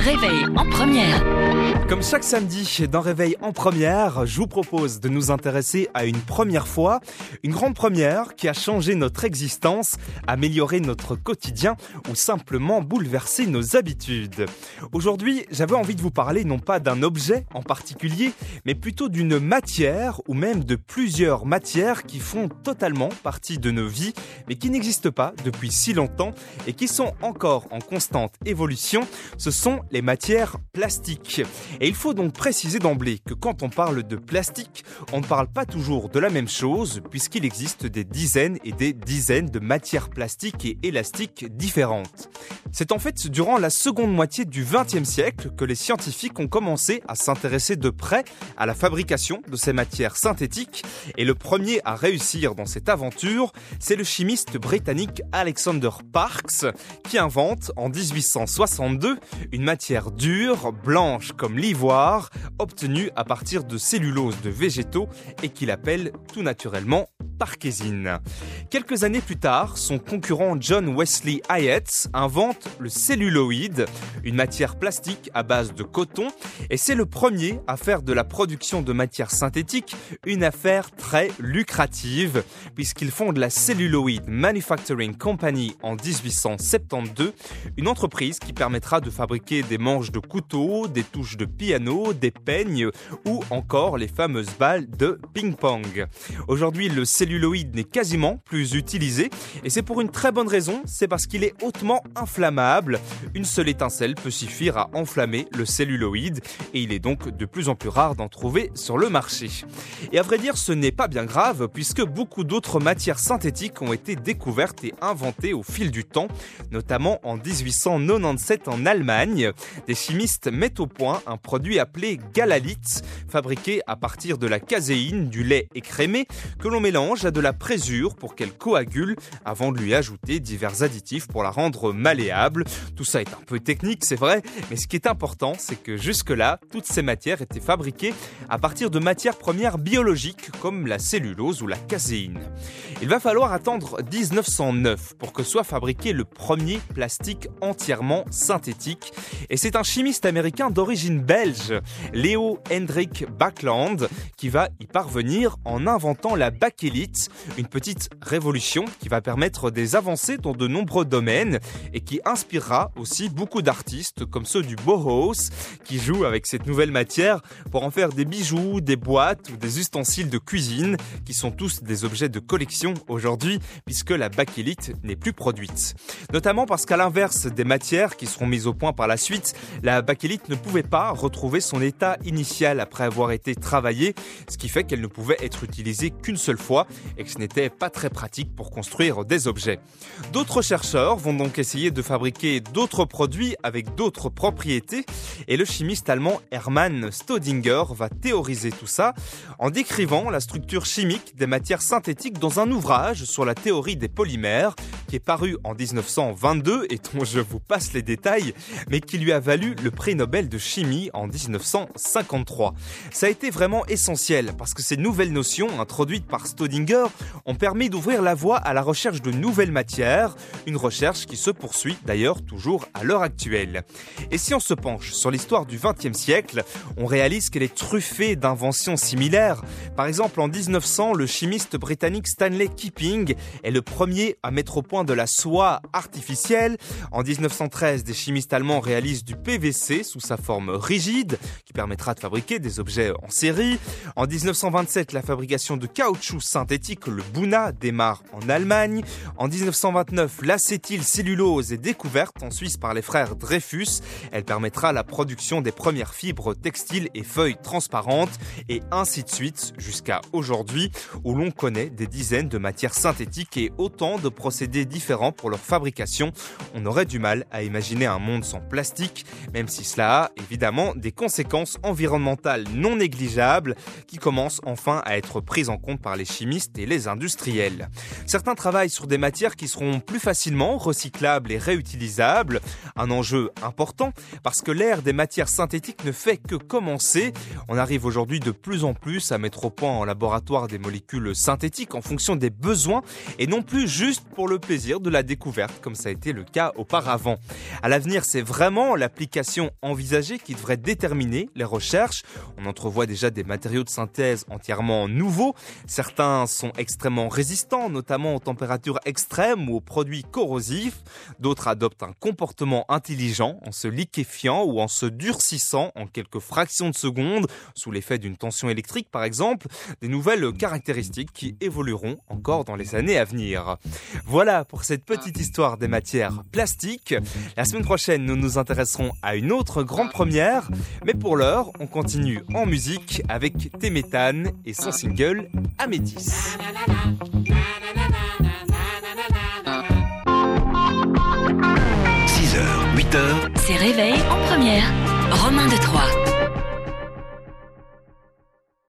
Réveil en première. Comme chaque samedi dans Réveil en première, je vous propose de nous intéresser à une première fois, une grande première qui a changé notre existence, amélioré notre quotidien ou simplement bouleversé nos habitudes. Aujourd'hui, j'avais envie de vous parler non pas d'un objet en particulier, mais plutôt d'une matière ou même de plusieurs matières qui font totalement partie de nos vies, mais qui n'existent pas depuis si longtemps et qui sont encore en constante évolution. Ce sont les matières plastiques. Et il faut donc préciser d'emblée que quand on parle de plastique, on ne parle pas toujours de la même chose puisqu'il existe des dizaines et des dizaines de matières plastiques et élastiques différentes. C'est en fait durant la seconde moitié du XXe siècle que les scientifiques ont commencé à s'intéresser de près à la fabrication de ces matières synthétiques. Et le premier à réussir dans cette aventure, c'est le chimiste britannique Alexander Parkes qui invente en 1862 une matière dure, blanche comme l'ivoire, obtenue à partir de cellulose de végétaux et qu'il appelle tout naturellement parkésine. Quelques années plus tard, son concurrent John Wesley Hyatt invente le celluloïd, une matière plastique à base de coton, et c'est le premier à faire de la production de matières synthétiques une affaire très lucrative, puisqu'il fonde la Celluloid Manufacturing Company en 1872, une entreprise qui permettra de fabriquer des manches de couteau, des touches de piano, des peignes ou encore les fameuses balles de ping-pong. Aujourd'hui, le celluloïd n'est quasiment plus utilisé et c'est pour une très bonne raison, c'est parce qu'il est hautement inflammable. Une seule étincelle peut suffire à enflammer le celluloïd et il est donc de plus en plus rare d'en trouver sur le marché. Et à vrai dire, ce n'est pas bien grave puisque beaucoup d'autres matières synthétiques ont été découvertes et inventées au fil du temps, notamment en 1897 en Allemagne. Des chimistes mettent au point un produit appelé galalite, fabriqué à partir de la caséine, du lait écrémé, que l'on mélange à de la présure pour qu'elle coagule avant de lui ajouter divers additifs pour la rendre malléable. Tout ça est un peu technique, c'est vrai, mais ce qui est important, c'est que jusque-là, toutes ces matières étaient fabriquées à partir de matières premières biologiques comme la cellulose ou la caséine. Il va falloir attendre 1909 pour que soit fabriqué le premier plastique entièrement synthétique. Et c'est un chimiste américain d'origine belge, Leo Hendrik Baekeland, qui va y parvenir en inventant la bakélite, une petite révolution qui va permettre des avancées dans de nombreux domaines et qui inspirera aussi beaucoup d'artistes comme ceux du Bauhaus qui jouent avec cette nouvelle matière pour en faire des bijoux, des boîtes ou des ustensiles de cuisine qui sont tous des objets de collection aujourd'hui puisque la bakélite n'est plus produite. Notamment parce qu'à l'inverse des matières qui seront mises au point par la suite, la bakélite ne pouvait pas retrouver son état initial après avoir été travaillée, ce qui fait qu'elle ne pouvait être utilisée qu'une seule fois et que ce n'était pas très pratique pour construire des objets. D'autres chercheurs vont donc essayer de fabriquer d'autres produits avec d'autres propriétés et le chimiste allemand Hermann Staudinger va théoriser tout ça en décrivant la structure chimique des matières synthétiques dans un ouvrage sur la théorie des polymères qui est paru en 1922 et dont je vous passe les détails, mais qui lui a valu le prix Nobel de chimie en 1953. Ça a été vraiment essentiel parce que ces nouvelles notions introduites par Staudinger ont permis d'ouvrir la voie à la recherche de nouvelles matières, une recherche qui se poursuit d'ailleurs toujours à l'heure actuelle. Et si on se penche sur l'histoire du XXe siècle, on réalise qu'elle est truffée d'inventions similaires. Par exemple, en 1900, le chimiste britannique Stanley Keeping est le premier à mettre au point de la soie artificielle. En 1913, des chimistes allemands réalisent du PVC sous sa forme rigide, qui permettra de fabriquer des objets en série. En 1927, la fabrication de caoutchouc synthétique, le Buna, démarre en Allemagne. En 1929, l'acétylcellulose est découverte en Suisse par les frères Dreyfus. Elle permettra la production des premières fibres textiles et feuilles transparentes, et ainsi de suite jusqu'à aujourd'hui, où l'on connaît des dizaines de matières synthétiques et autant de procédés différents pour leur fabrication. On aurait du mal à imaginer un monde sans plastique, même si cela a évidemment des conséquences environnementales non négligeables qui commencent enfin à être prises en compte par les chimistes chimistes et les industriels. Certains travaillent sur des matières qui seront plus facilement recyclables et réutilisables. Un enjeu important parce que l'ère des matières synthétiques ne fait que commencer. On arrive aujourd'hui de plus en plus à mettre au point en laboratoire des molécules synthétiques en fonction des besoins et non plus juste pour le plaisir de la découverte comme ça a été le cas auparavant. À l'avenir, c'est vraiment l'application envisagée qui devrait déterminer les recherches. On entrevoit déjà des matériaux de synthèse entièrement nouveaux. Certains sont extrêmement résistants, notamment aux températures extrêmes ou aux produits corrosifs. D'autres adoptent un comportement intelligent en se liquéfiant ou en se durcissant en quelques fractions de secondes, sous l'effet d'une tension électrique par exemple. Des nouvelles caractéristiques qui évolueront encore dans les années à venir. Voilà pour cette petite histoire des matières plastiques. La semaine prochaine, nous nous intéresserons à une autre grande première. Mais pour l'heure, on continue en musique avec Téméthane et son single Amédis. 6h, 8h. C'est Réveil en première. Romain de Troyes.